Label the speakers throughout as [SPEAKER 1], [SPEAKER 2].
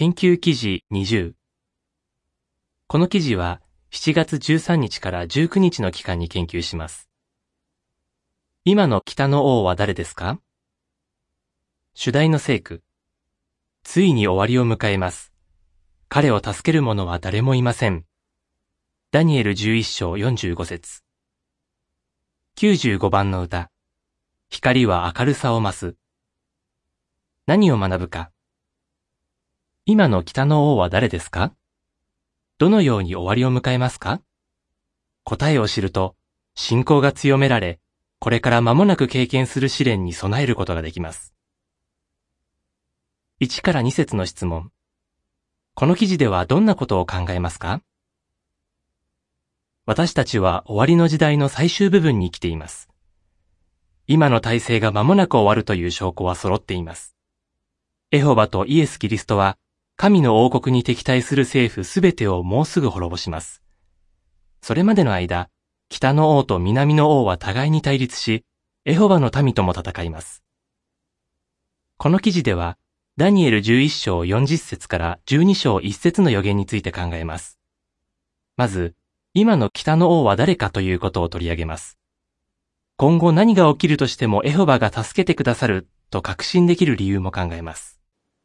[SPEAKER 1] 研究記事20。この記事は7月13日から19日の期間に研究します。今の北の王は誰ですか？主題の聖句。ついに終わりを迎えます。彼を助ける者は誰もいません。ダニエル11章45節。95番の歌。光は明るさを増す。何を学ぶか。今の北の王は誰ですか？どのように終わりを迎えますか？答えを知ると、信仰が強められ、これから間もなく経験する試練に備えることができます。1から2節の質問。この記事ではどんなことを考えますか？私たちは終わりの時代の最終部分に生きています。今の体制が間もなく終わるという証拠は揃っています。エホバとイエス・キリストは、神の王国に敵対する政府すべてをもうすぐ滅ぼします。それまでの間、北の王と南の王は互いに対立し、エホバの民とも戦います。この記事では、ダニエル11章40節から12章1節の予言について考えます。まず、今の北の王は誰かということを取り上げます。今後何が起きるとしてもエホバが助けてくださると確信できる理由も考えます。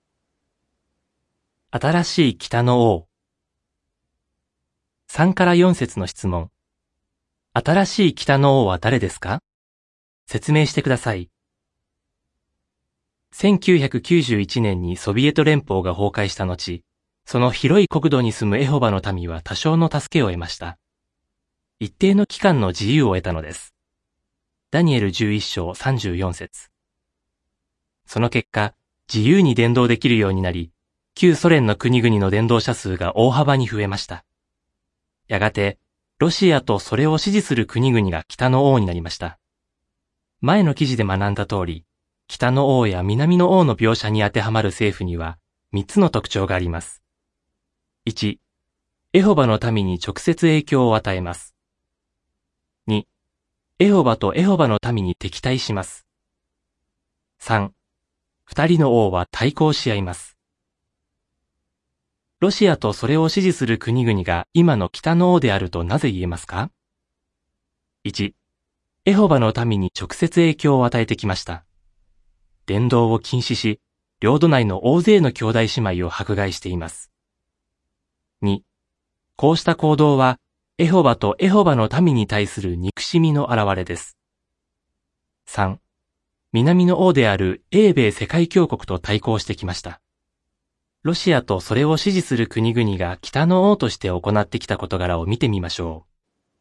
[SPEAKER 1] 新しい北の王。3から4節の質問。新しい北の王は誰ですか？説明してください。1991年にソビエト連邦が崩壊した後、その広い国土に住むエホバの民は多少の助けを得ました。一定の期間の自由を得たのです。ダニエル11章34節。その結果、自由に伝道できるようになり、旧ソ連の国々の伝道者数が大幅に増えました。やがて、ロシアとそれを支持する国々が北の王になりました。前の記事で学んだ通り、北の王や南の王の描写に当てはまる政府には3つの特徴があります。1、エホバの民に直接影響を与えます。2、エホバとエホバの民に敵対します。3、2人の王は対抗し合います。ロシアとそれを支持する国々が今の北の王であるとなぜ言えますか？ 1、エホバの民に直接影響を与えてきました。伝道を禁止し、領土内の大勢の兄弟姉妹を迫害しています。2、こうした行動は、エホバとエホバの民に対する憎しみの表れです。3、南の王である英米世界強国と対抗してきました。ロシアとそれを支持する国々が北の王として行ってきた事柄を見てみましょう。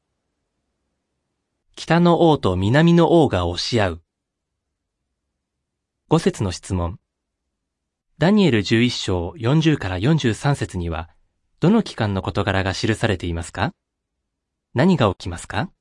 [SPEAKER 1] 北の王と南の王が押し合う。5節の質問。ダニエル11章40から43節には、どの期間の事柄が記されていますか？何が起きますか？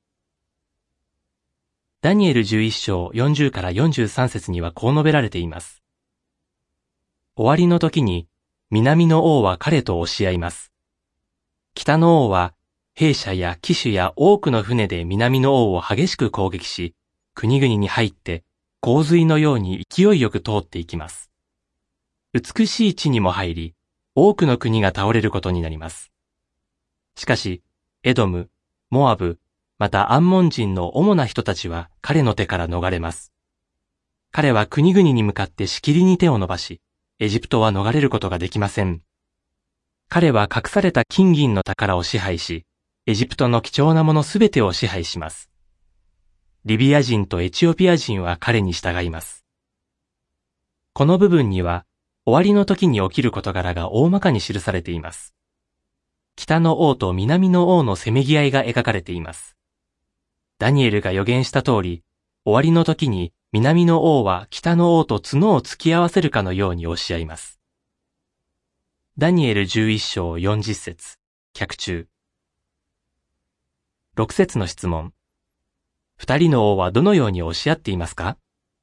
[SPEAKER 1] ダニエル11章40から43節にはこう述べられています。終わりの時に、南の王は彼と押し合います。北の王は兵舎や騎手や多くの船で南の王を激しく攻撃し、国々に入って洪水のように勢いよく通っていきます。美しい地にも入り、多くの国が倒れることになります。しかし、エドム、モアブ、またアンモン人の主な人たちは彼の手から逃れます。彼は国々に向かってしきりに手を伸ばし、エジプトは逃れることができません。彼は隠された金銀の宝を支配し、エジプトの貴重なものすべてを支配します。リビア人とエチオピア人は彼に従います。この部分には、終わりの時に起きる事柄が大まかに記されています。北の王と南の王のせめぎ合いが描かれています。ダニエルが予言した通り、終わりの時に南の王は北の王と角を突き合わせるかのように押し合います。ダニエル11章40節、脚注。6節の質問。二人の王はどのように押し合っていますか？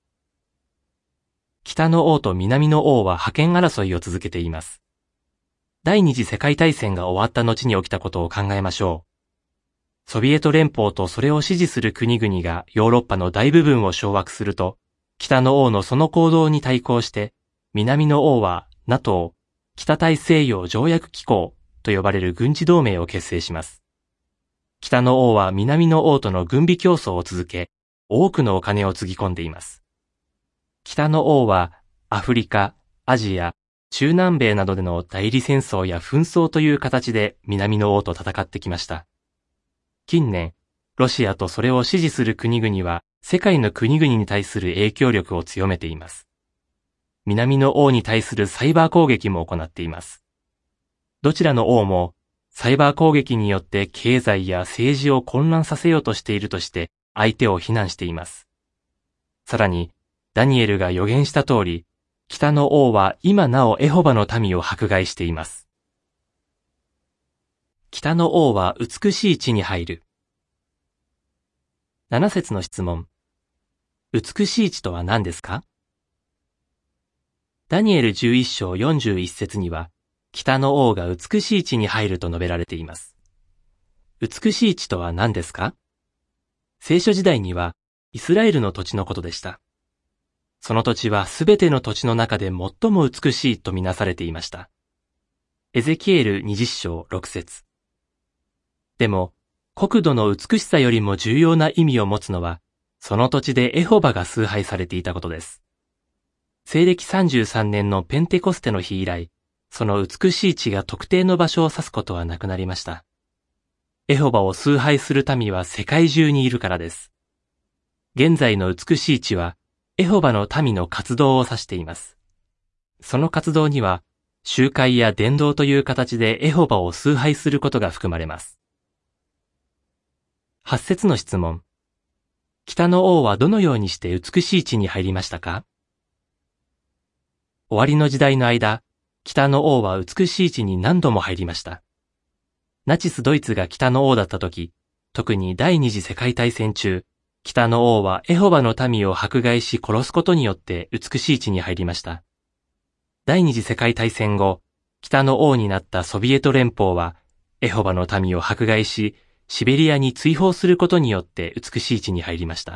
[SPEAKER 1] 北の王と南の王は覇権争いを続けています。第二次世界大戦が終わった後に起きたことを考えましょう。ソビエト連邦とそれを支持する国々がヨーロッパの大部分を掌握すると、北の王のその行動に対抗して、南の王は NATO、 北大西洋条約機構と呼ばれる軍事同盟を結成します。北の王は南の王との軍備競争を続け、多くのお金をつぎ込んでいます。北の王はアフリカ、アジア、中南米などでの代理戦争や紛争という形で南の王と戦ってきました。近年、ロシアとそれを支持する国々は世界の国々に対する影響力を強めています。南の王に対するサイバー攻撃も行っています。どちらの王もサイバー攻撃によって経済や政治を混乱させようとしているとして相手を非難しています。さらに、ダニエルが予言した通り、北の王は今なおエホバの民を迫害しています。北の王は美しい地に入る。7節の質問。美しい地とは何ですか？ダニエル11章41節には、北の王が美しい地に入ると述べられています。美しい地とは何ですか？聖書時代には、イスラエルの土地のことでした。その土地はすべての土地の中で最も美しいとみなされていました。エゼキエル20章6節。でも、国土の美しさよりも重要な意味を持つのは、その土地でエホバが崇拝されていたことです。西暦33年のペンテコステの日以来、その美しい地が特定の場所を指すことはなくなりました。エホバを崇拝する民は世界中にいるからです。現在の美しい地は、エホバの民の活動を指しています。その活動には、集会や伝道という形でエホバを崇拝することが含まれます。8節の質問。北の王はどのようにして美しい地に入りましたか？終わりの時代の間、北の王は美しい地に何度も入りました。ナチスドイツが北の王だった時、特に第二次世界大戦中、北の王はエホバの民を迫害し殺すことによって美しい地に入りました。第二次世界大戦後、北の王になったソビエト連邦は、エホバの民を迫害し、シベリアに追放することによって美しい地に入りました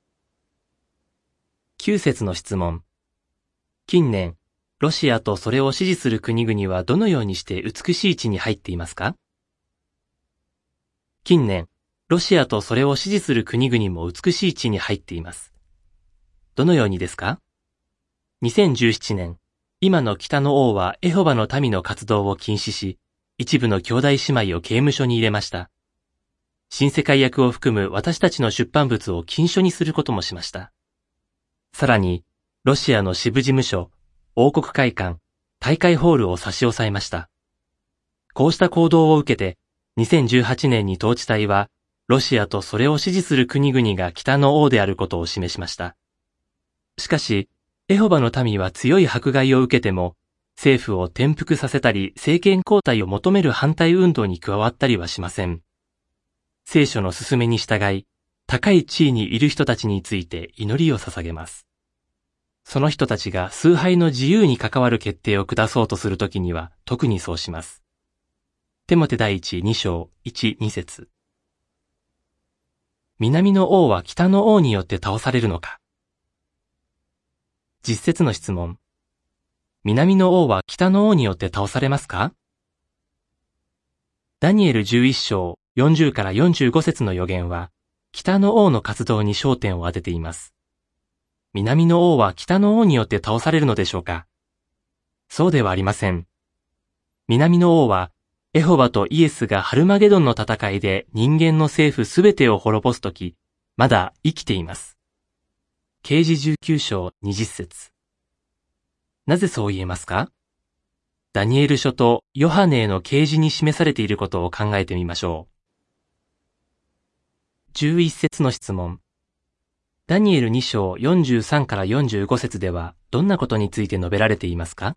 [SPEAKER 1] 。9節の質問。近年、ロシアとそれを支持する国々はどのようにして美しい地に入っていますか？近年、ロシアとそれを支持する国々も美しい地に入っています。どのようにですか？ 2017 年、今の北の王はエホバの民の活動を禁止し、一部の兄弟姉妹を刑務所に入れました。新世界訳を含む私たちの出版物を禁書にすることもしました。さらに、ロシアの支部事務所、王国会館、大会ホールを差し押さえました。こうした行動を受けて、2018年に統治隊は、ロシアとそれを支持する国々が北の王であることを示しました。しかし、エホバの民は強い迫害を受けても、政府を転覆させたり政権交代を求める反対運動に加わったりはしません。聖書の勧めに従い、高い地位にいる人たちについて祈りを捧げます。その人たちが崇拝の自由に関わる決定を下そうとするときには特にそうします。テモテ第一2章1、2節。南の王は北の王によって倒されるのか？実節の質問。南の王は北の王によって倒されますか？ダニエル11章40から45節の予言は、北の王の活動に焦点を当てています。南の王は北の王によって倒されるのでしょうか？そうではありません。南の王は、エホバとイエスがハルマゲドンの戦いで人間の政府すべてを滅ぼすとき、まだ生きています。啓示19章20節。なぜそう言えますか？ダニエル書とヨハネへの啓示に示されていることを考えてみましょう。11節の質問。ダニエル2章43から45節ではどんなことについて述べられていますか？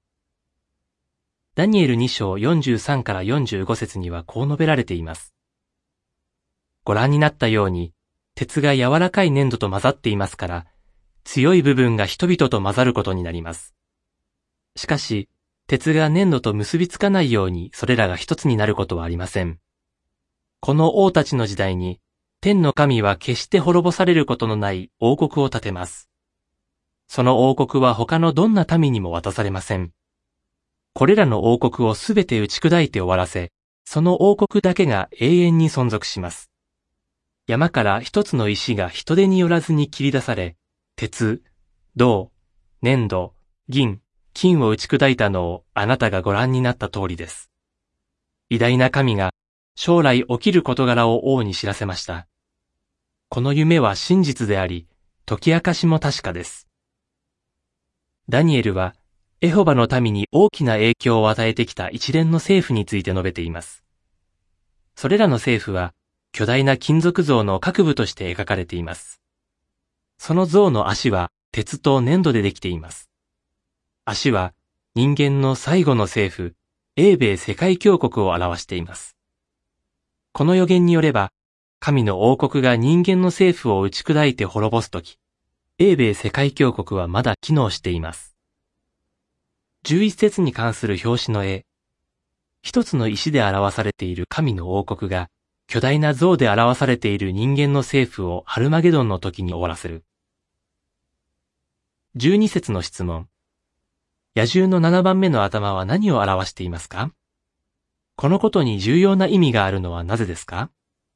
[SPEAKER 1] ダニエル2章43から45節にはこう述べられています。ご覧になったように、鉄が柔らかい粘土と混ざっていますから、強い部分が人々と混ざることになります。しかし、鉄が粘土と結びつかないようにそれらが一つになることはありません。この王たちの時代に、天の神は決して滅ぼされることのない王国を建てます。その王国は他のどんな民にも渡されません。 これらの王国をすべて打ち砕いて終わらせ、その王国だけが永遠に存続します。山から一つの石が人手によらずに切り出され、鉄、銅、粘土、銀、金を打ち砕いたのをあなたがご覧になった通りです。偉大な神が将来起きる事柄を王に知らせました。この夢は真実であり、解き明かしも確かです。ダニエルは、エホバの民に大きな影響を与えてきた一連の政府について述べています。それらの政府は、巨大な金属像の各部として描かれています。その像の足は鉄と粘土でできています。足は人間の最後の政府、英米世界強国を表しています。この予言によれば、神の王国が人間の政府を打ち砕いて滅ぼすとき、英米世界強国はまだ機能しています。11節に関する表紙の絵。一つの石で表されている神の王国が、巨大な像で表されている人間の政府をハルマゲドンの時に終わらせる。12節の質問。野獣の7番目の頭は何を表していますか？このことに重要な意味があるのはなぜですか？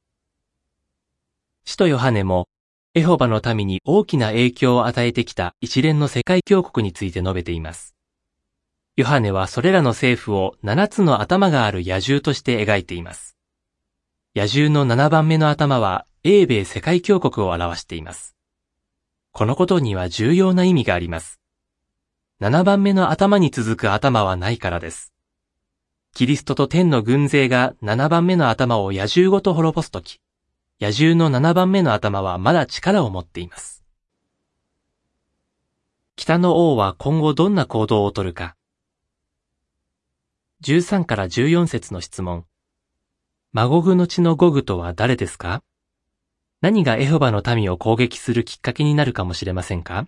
[SPEAKER 1] 使徒ヨハネも、エホバの民に大きな影響を与えてきた一連の世界強国について述べています。ヨハネはそれらの政府を7つの頭がある野獣として描いています。野獣の7番目の頭は英米世界強国を表しています。このことには重要な意味があります。7番目の頭に続く頭はないからです。キリストと天の軍勢が7番目の頭を野獣ごと滅ぼすとき、野獣の7番目の頭はまだ力を持っています。北の王は今後どんな行動をとるか。13から14節の質問。マゴグの地のゴグとは誰ですか？何がエホバの民を攻撃するきっかけになるかもしれませんか？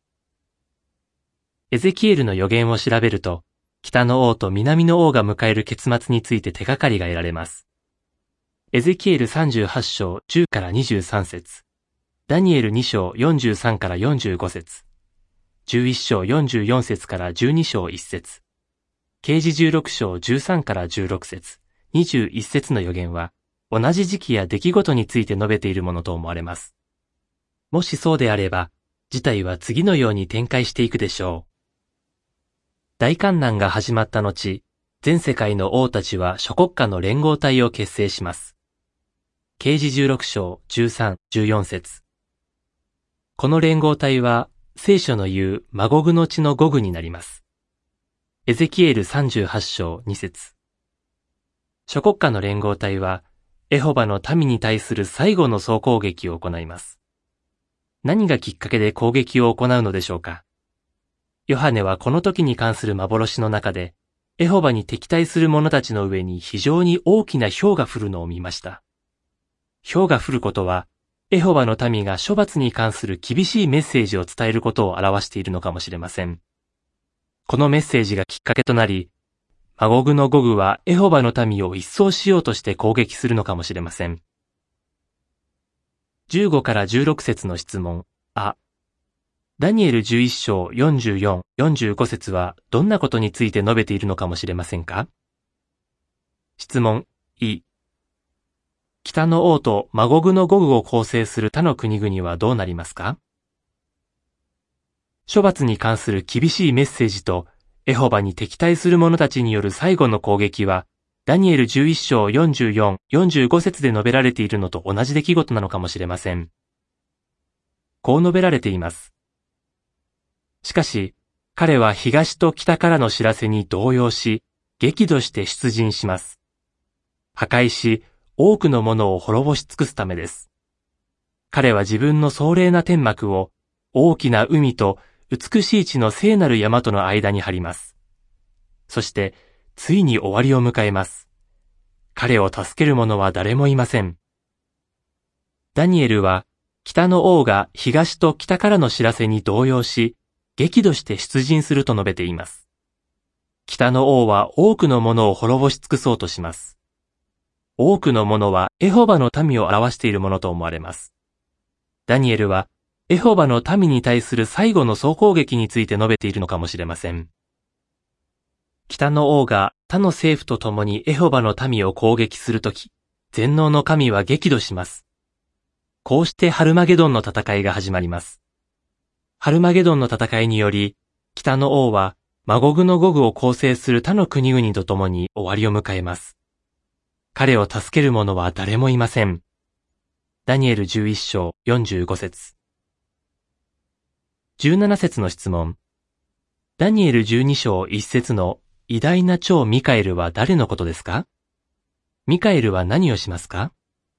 [SPEAKER 1] エゼキエルの予言を調べると、北の王と南の王が迎える結末について手がかりが得られます。エゼキエル38章10から23節、ダニエル2章43から45節、11章44節から12章1節、啓示16章13から16節、21節の予言は、同じ時期や出来事について述べているものと思われます。もしそうであれば、事態は次のように展開していくでしょう。大患難が始まった後、全世界の王たちは諸国家の連合体を結成します。啓示16章13、14節。この連合体は、聖書の言うマゴグの地のゴグになります。エゼキエル38章2節。諸国家の連合体は、エホバの民に対する最後の総攻撃を行います。何がきっかけで攻撃を行うのでしょうか？ヨハネはこの時に関する幻の中で、エホバに敵対する者たちの上に非常に大きな雹が降るのを見ました。雹が降ることは、エホバの民が処罰に関する厳しいメッセージを伝えることを表しているのかもしれません。このメッセージがきっかけとなり、マゴグのゴグはエホバの民を一掃しようとして攻撃するのかもしれません。15から16節の質問。ダニエル11章44、45節はどんなことについて述べているのかもしれませんか？質問。北の王とマゴグのゴグを構成する他の国々はどうなりますか？処罰に関する厳しいメッセージとエホバに敵対する者たちによる最後の攻撃は、ダニエル11章44、45節で述べられているのと同じ出来事なのかもしれません。こう述べられています。しかし、彼は東と北からの知らせに動揺し、激怒して出陣します。破壊し、多くのものを滅ぼし尽くすためです。彼は自分の壮麗な天幕を、大きな海と美しい地の聖なる山との間に張ります。そして、ついに終わりを迎えます。彼を助ける者は誰もいません。ダニエルは、北の王が東と北からの知らせに動揺し、激怒して出陣すると述べています。北の王は多くのものを滅ぼし尽くそうとします。多くのものはエホバの民を表しているものと思われます。ダニエルは、エホバの民に対する最後の総攻撃について述べているのかもしれません。 北の王が他の政府と共にエホバの民を攻撃するとき、全能の神は激怒します。こうしてハルマゲドンの戦いが始まります。ハルマゲドンの戦いにより、北の王はマゴグのゴグを構成する他の国々と共に終わりを迎えます。彼を助ける者は誰もいません。ダニエル11章45節。17節の質問。ダニエル12章1節の偉大な長ミカエルは誰のことですか？ミカエルは何をしますか？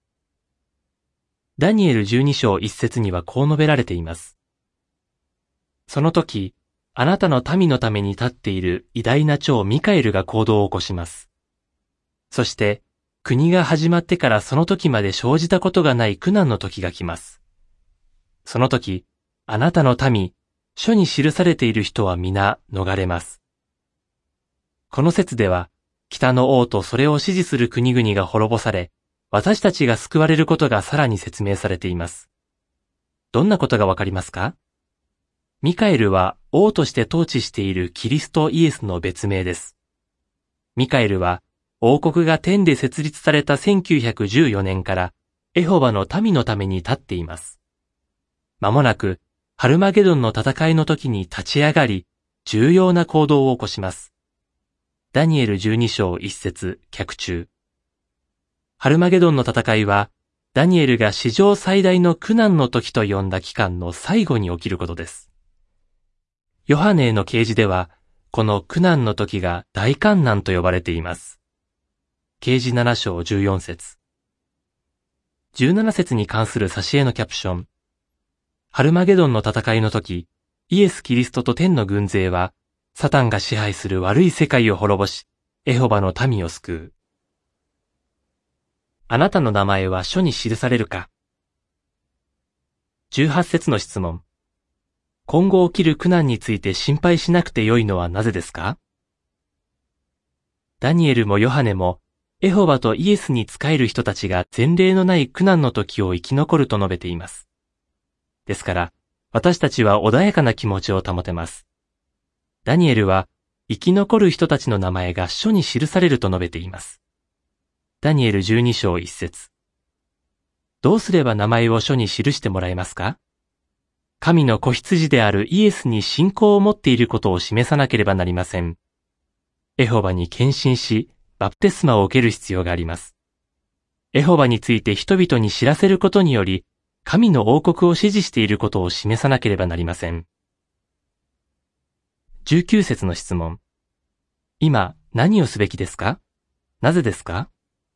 [SPEAKER 1] ダニエル12章1節にはこう述べられています。その時、あなたの民のために立っている偉大な長ミカエルが行動を起こします。そして、国が始まってからその時まで生じたことがない苦難の時が来ます。その時、あなたの民、書に記されている人は皆逃れます。この説では、北の王とそれを支持する国々が滅ぼされ、私たちが救われることがさらに説明されています。どんなことがわかりますか？ミカエルは王として統治しているキリストイエスの別名です。ミカエルは王国が天で設立された1914年からエホバの民のために立っています。間もなくハルマゲドンの戦いの時に立ち上がり、重要な行動を起こします。ダニエル12章1節脚注。ハルマゲドンの戦いは、ダニエルが史上最大の苦難の時と呼んだ期間の最後に起きることです。ヨハネへの啓示では、この苦難の時が大患難と呼ばれています。啓示7章14節。17節に関する挿絵のキャプション。ハルマゲドンの戦いの時、イエス・キリストと天の軍勢は、サタンが支配する悪い世界を滅ぼし、エホバの民を救う。あなたの名前は書に記されるか？ 18 節の質問。今後起きる苦難について心配しなくてよいのはなぜですか？ダニエルもヨハネも、エホバとイエスに仕える人たちが前例のない苦難の時を生き残ると述べています。ですから、私たちは穏やかな気持ちを保てます。ダニエルは、生き残る人たちの名前が書に記されると述べています。ダニエル12章1節。どうすれば名前を書に記してもらえますか？神の子羊であるイエスに信仰を持っていることを示さなければなりません。エホバに献身し、バプテスマを受ける必要があります。エホバについて人々に知らせることにより、神の王国を支持していることを示さなければなりません。19節の質問。今、何をすべきですか？なぜですか？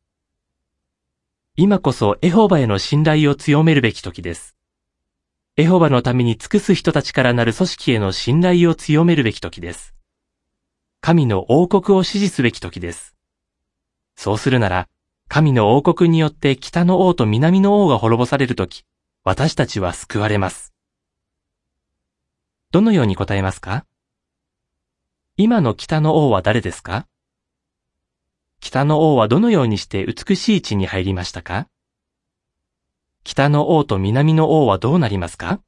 [SPEAKER 1] 今こそエホバへの信頼を強めるべき時です。エホバのために尽くす人たちからなる組織への信頼を強めるべき時です。神の王国を支持すべき時です。そうするなら、神の王国によって北の王と南の王が滅ぼされる時、私たちは救われます。どのように答えますか？今の北の王は誰ですか？北の王はどのようにして美しい地に入りましたか？北の王と南の王はどうなりますか？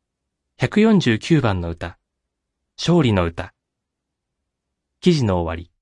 [SPEAKER 1] 149 番の歌、勝利の歌。記事の終わり。